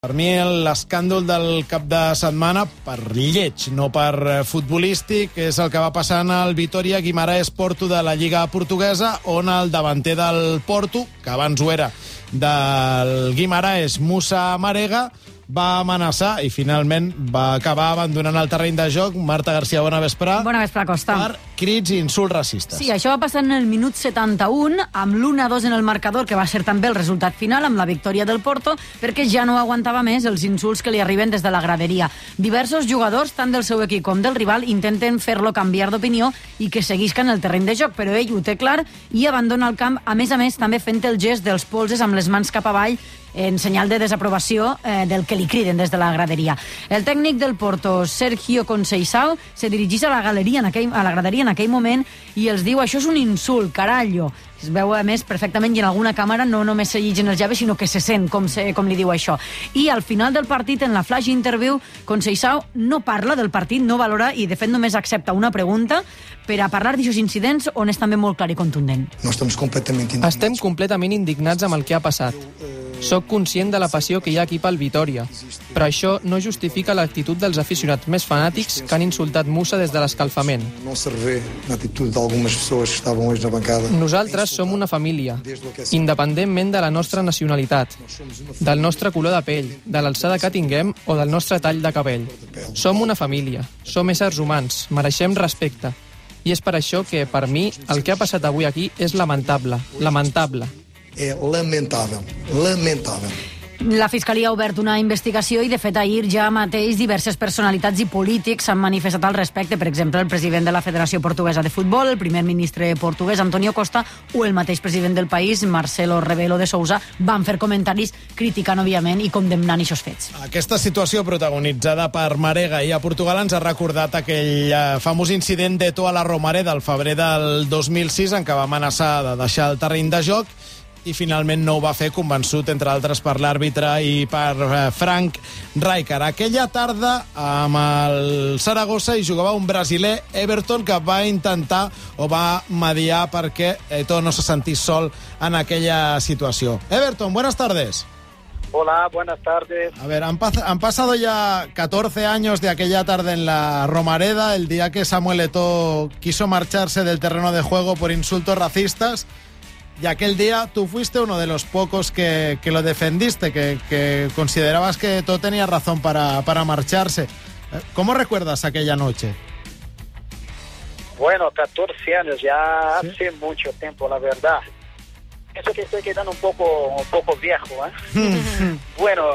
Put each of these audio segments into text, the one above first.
Per mi l'escàndol del cap de setmana, per lleig, no per futbolístic, és el que va passar en el Vitória Guimarães Porto de la Lliga Portuguesa, on el davanter del Porto, que abans ho era del Guimarães, Moussa Marega, va amenaçar i finalment va acabar abandonant el terreny de joc. Marta García, bona vesprà. Bona vesprà, Costa. Per crits i insults racistes. Sí, això va passar en el minut 71, amb l'1-2 en el marcador, que va ser també el resultat final, amb la victòria del Porto, perquè ja no aguantava més els insults que li arriben des de la graderia. Diversos jugadors, tant del seu equip com del rival, intenten fer-lo canviar d'opinió i que seguisca en el terreny de joc, però ell ho té clar i abandona el camp, a més, també fent el gest dels polzes amb les mans cap avall, en senyal de desaprovació del que li criden des de la graderia. El tècnic del Porto, Sergio Conceição, se dirigeix a la graderia en aquell moment i els diu: això és un insult, carallo. Es veu, a més, perfectament, i en alguna càmera no només se lligen els llavis, sinó que se sent com li diu això. I al final del partit, en la flash interview, Conceição no parla del partit, no valora i, de fet, només accepta una pregunta per a parlar d'aixòs incidents, on és també molt clar i contundent. Estem completament indignats amb el que ha passat. Soc conscient de la passió que hi ha aquí pel Vitória, però això no justifica l'actitud dels aficionats més fanàtics que han insultat Moussa des de l'escalfament. Nosaltres som una família, independentment de la nostra nacionalitat, del nostre color de pell, de l'alçada que tinguem o del nostre tall de cabell. Som una família, som éssers humans, mereixem respecte. I és per això que, per mi, el que ha passat avui aquí és lamentable, lamentable. É lamentável, lamentável. La Fiscalia ha obert una investigació i, de fet, ahir ja mateix diverses personalitats i polítics s'han manifestat al respecte. Per exemple, el president de la Federació Portuguesa de Futbol, el primer ministre portuguès, Antonio Costa, o el mateix president del país, Marcelo Rebelo de Sousa, van fer comentaris criticant, òbviament, i condemnant aquests fets. Aquesta situació protagonitzada per Marega i a Portugal ens ha recordat aquell famós incident d'Eto a la Romareda del febrer del 2006, en què va amenaçar de deixar el terreny de joc i finalment no ho va fer, convençut, entre altres, per l'àrbitre i per Frank Rijkaard. Aquella tarda, amb el Saragossa, hi jugava un brasiler, Everton, que va intentar o va mediar perquè Eto'o no se sentís sol en aquella situació. Everton, buenas tardes. Hola, buenas tardes. A ver, han pasado ya 14 años de aquella tarde en la Romareda, el día que Samuel Eto'o quiso marcharse del terreno de juego por insultos racistas. Y aquel día tú fuiste uno de los pocos que lo defendiste, que considerabas que todo tenía razón para marcharse. ¿Cómo recuerdas aquella noche? Bueno, 14 años ya, ¿sí? Hace mucho tiempo, la verdad. Pienso que estoy quedando un poco viejo, ¿eh? Bueno,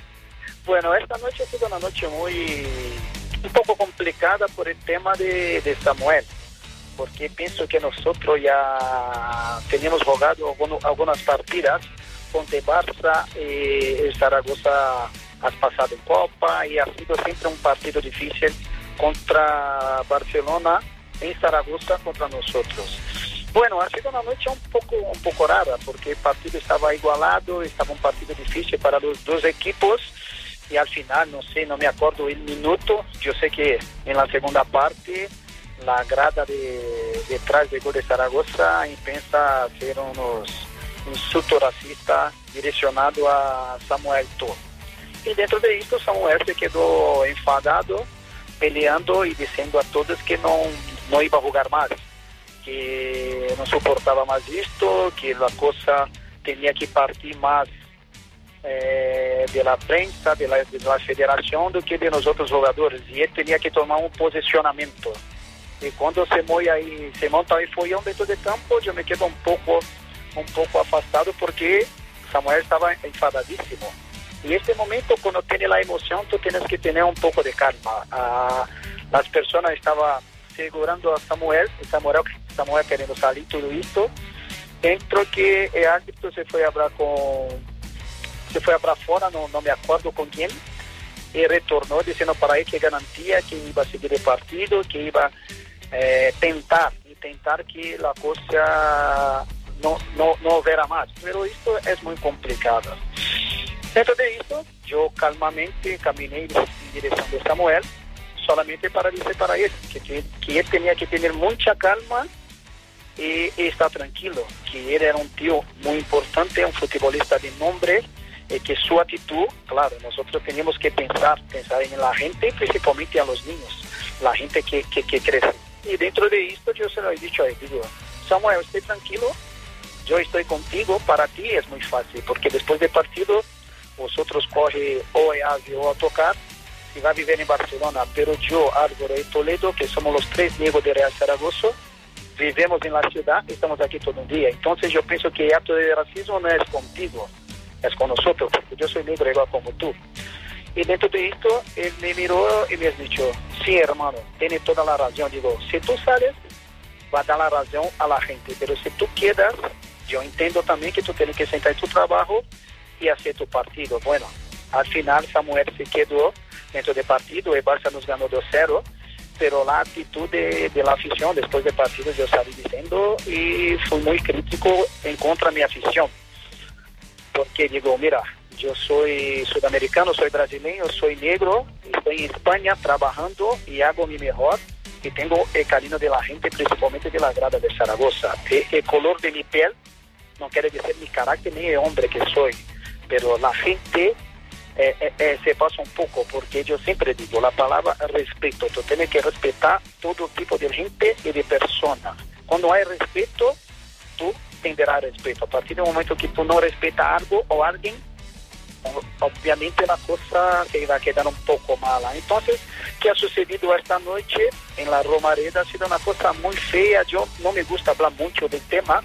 esta noche ha sido una noche un poco complicada por el tema de Samuel, porque pienso que nosotros ya teníamos jugado algunas partidas contra el Barça, el Zaragoza has pasado en Copa y ha sido siempre un partido difícil contra Barcelona, en Zaragoza contra nosotros. Bueno, ha sido una noche un poco rara, porque el partido estaba igualado, estaba un partido difícil para los dos equipos y al final, no me acuerdo el minuto, yo sé que en la segunda parte la grada detrás del gol de Zaragoza piensa hacer unos insultos racistas direccionados a Samuel Eto'o. Y dentro de esto Samuel se quedó enfadado, peleando y diciendo a todos que no iba a jugar más, que no soportaba más esto, que la cosa tenía que partir más de la prensa, de la federación, do que de nosotros jugadores, y él tenía que tomar un posicionamiento. Y cuando se monta ahí follón dentro del campo, yo me quedo un poco afastado, porque Samuel estaba enfadadísimo. Y este momento, cuando tiene la emoción, tú tienes que tener un poco de calma. Las personas estaban segurando a Samuel queriendo salir todo esto. Dentro que el árbitro se fue a hablar fuera, no me acuerdo con quién, y retornó diciendo para él que garantía que iba a seguir el partido, que iba intentar que la cosa no hubiera más. Pero esto es muy complicado. Dentro de esto, yo calmamente caminé en dirección de Samuel, solamente para decir para él que él tenía que tener mucha calma y estar tranquilo, que él era un tío muy importante, un futbolista de nombre, que su actitud, claro, nosotros tenemos que pensar en la gente, principalmente a los niños, la gente que crece. Y dentro de esto yo se lo he dicho a él, digo, Samuel, esté tranquilo, yo estoy contigo, para ti es muy fácil, porque después del partido vosotros coge o AVE o autocar y va a vivir en Barcelona, pero yo, Álvaro y Toledo, que somos los 3 negros de Real Zaragoza, vivimos en la ciudad, estamos aquí todo el día. Entonces yo pienso que el acto de racismo no es contigo, es con nosotros, porque yo soy negro igual como tú. Y dentro de esto, él me miró y me ha dicho, sí, hermano, tiene toda la razón. Digo, si tú sales, va a dar la razón a la gente, pero si tú quedas, yo entiendo también que tú tienes que sentar en tu trabajo y hacer tu partido. Bueno, al final Samuel se quedó dentro del partido, el Barça nos ganó 2-0, pero la actitud de la afición después del partido yo salí diciendo y fui muy crítico en contra de mi afición, porque digo, mira, yo soy sudamericano, soy brasileño, soy negro, estoy en España trabajando y hago mi mejor y tengo el cariño de la gente, principalmente de la grada de Zaragoza. El color de mi piel no quiere decir mi carácter ni el hombre que soy, pero la gente se pasa un poco, porque yo siempre digo la palabra respeto. Tú tienes que respetar todo tipo de gente y de personas. Cuando hay respeto, tú tendrás respeto. A partir del momento que tú no respetas algo o alguien, obviamente la cosa se va a quedar un poco mala. Entonces, ¿qué ha sucedido esta noche en la Romareda? Ha sido una cosa muy fea. Yo no me gusta hablar mucho del tema,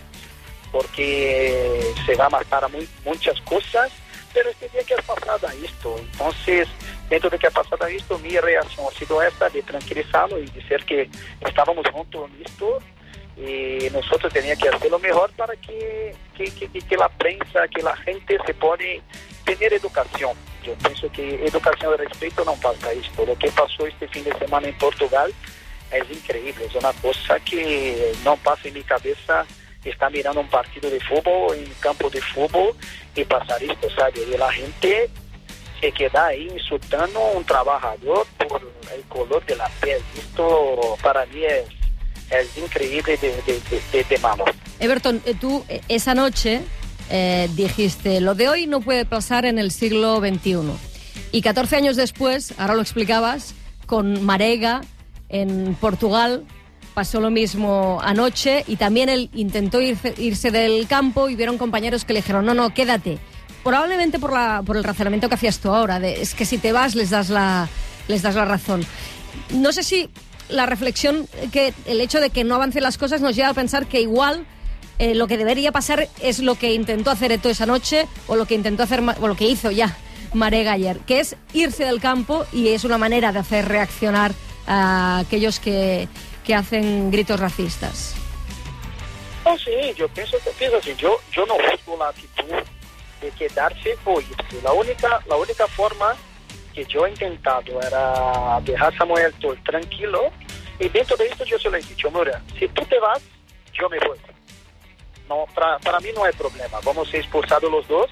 porque se va a matar a muchas cosas, pero este día que ha pasado esto, entonces, dentro de que ha pasado esto, mi reacción ha sido esta, de tranquilizarlo y decir que estábamos juntos en esto y nosotros teníamos que hacer lo mejor para que la prensa, que la gente se pone tener educación. Yo pienso que educación y respeto no pasa esto. Lo que pasó este fin de semana en Portugal es increíble, es una cosa que no pasa en mi cabeza. Está mirando un partido de fútbol en campo de fútbol y pasar esto, ¿sabe? Y la gente se queda ahí insultando a un trabajador por el color de la piel. Esto para mí es increíble de malo. Everton, tú esa noche dijiste, lo de hoy no puede pasar en el siglo XXI. Y 14 años después, ahora lo explicabas, con Marega en Portugal, pasó lo mismo anoche y también él intentó irse del campo y vieron compañeros que le dijeron, no, quédate. Probablemente por el razonamiento que hacías tú ahora, es que si te vas les das la razón. No sé si la reflexión, que el hecho de que no avancen las cosas nos lleva a pensar que igual lo que debería pasar es lo que intentó hacer Eto'o esa noche o lo que intentó hacer o lo que hizo ya Marega ayer, que es irse del campo, y es una manera de hacer reaccionar a aquellos que hacen gritos racistas. Oh, sí, yo pienso así. Yo no juzgo la actitud de quedarse o irse. La única forma que yo he intentado era dejar a Samuel Eto'o tranquilo, y dentro de esto yo se lo he dicho, mira, si tú te vas, yo me voy. No, para mí no hay problema, vamos a ser expulsados los dos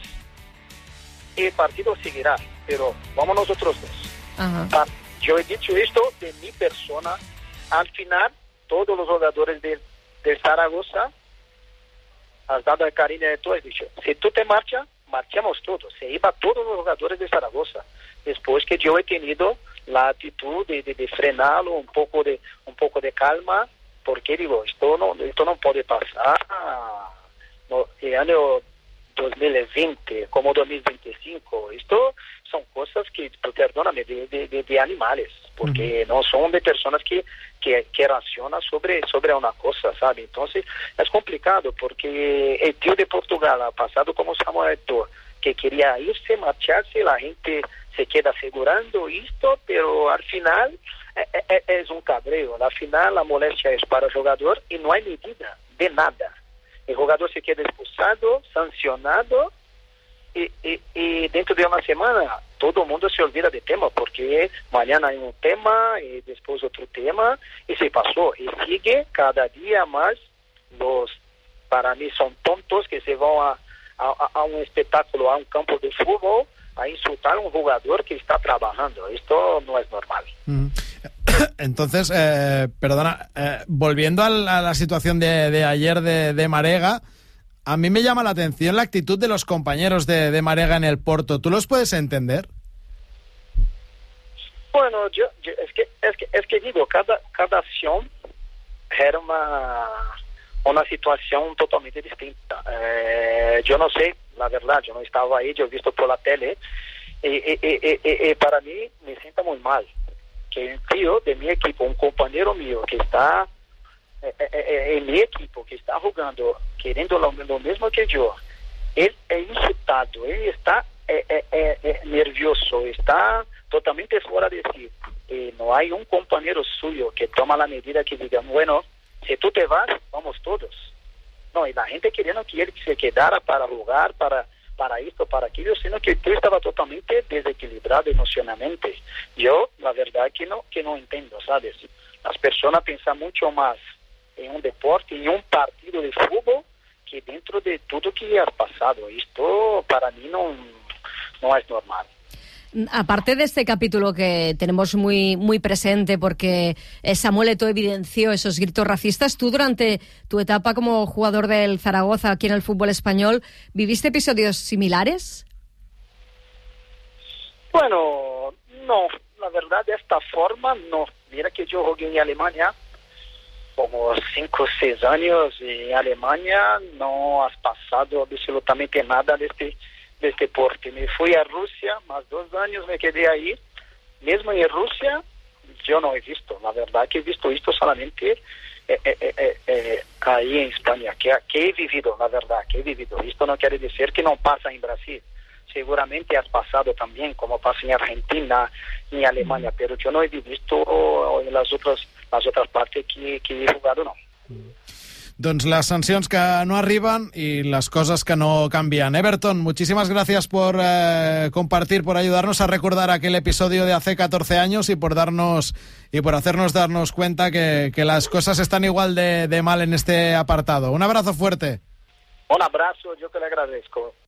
y el partido seguirá, pero vamos nosotros dos. Ajá. Yo he dicho esto de mi persona. Al final, todos los jugadores de Zaragoza has dado el cariño de todo. Has dicho, si tú te marchas, marchamos todos. Se iban todos los jugadores de Zaragoza. Después que yo he tenido la actitud de frenarlo, un poco de calma, porque digo, esto no puede pasar. No, el año 2020 como 2025, esto son cosas que, perdóname, de animales, porque no son de personas que racionan sobre una cosa, ¿sabe? Entonces es complicado, porque el tío de Portugal ha pasado como Samuel Eto'o, que quería irse, marcharse, la gente se queda asegurando esto, pero al final es un cabreo. Al final la molestia es para el jugador y no hay medida de nada. El jugador se queda expulsado, sancionado, y dentro de una semana todo el mundo se olvida del tema, porque mañana hay un tema y después otro tema, y se pasó. Y sigue cada día más para mí son tontos que se van a un espectáculo, a un campo de fútbol, a insultar a un jugador que está trabajando. Esto no es normal. Entonces, perdona, volviendo a la situación de ayer de Marega, a mí me llama la atención la actitud de los compañeros de Marega en el Porto. ¿Tú los puedes entender? Bueno, es que digo, cada acción era una situación totalmente distinta. Yo no sé, la verdad, yo no estaba ahí, yo he visto por la tele, y para mí me sienta muy mal que un tío de mi equipo, un compañero mío que está en mi equipo, que está jugando, queriendo lo mismo que yo, él es insultado, él está nervioso, está totalmente fuera de sí. No hay un compañero suyo que toma la medida que diga, bueno, si tú te vas, vamos todos. No, y la gente queriendo que él se quedara para jugar, para esto, para aquello, sino que tú estaba totalmente desequilibrado emocionalmente. Yo, la verdad, que no entiendo, ¿sabes? Las personas piensan mucho más en un deporte, en un partido de fútbol, que dentro de todo que has pasado. Esto para mí no es normal. Aparte de este capítulo que tenemos muy, muy presente porque Samuel Eto'o evidenció esos gritos racistas, tú durante tu etapa como jugador del Zaragoza aquí en el fútbol español, ¿viviste episodios similares? Bueno, no, la verdad de esta forma no. Mira que yo jugué en Alemania como 5 o 6 años y en Alemania no has pasado absolutamente nada de este deporte. Me fui a Rusia, más 2 años me quedé ahí. Mismo en Rusia, yo no he visto. La verdad que he visto esto solamente ahí en España, que he vivido, la verdad, que he vivido. Esto no quiere decir que no pasa en Brasil. Seguramente has pasado también, como pasa en Argentina, en Alemania, pero yo no he visto en las otras partes que he jugado, no. Doncs les sancions que no arriben y las cosas que no cambian. Everton, muchísimas gracias por compartir, por ayudarnos a recordar aquel episodio de hace 14 años y por hacernos darnos cuenta que las cosas están igual de mal en este apartado. Un abrazo fuerte. Un abrazo, yo te lo agradezco.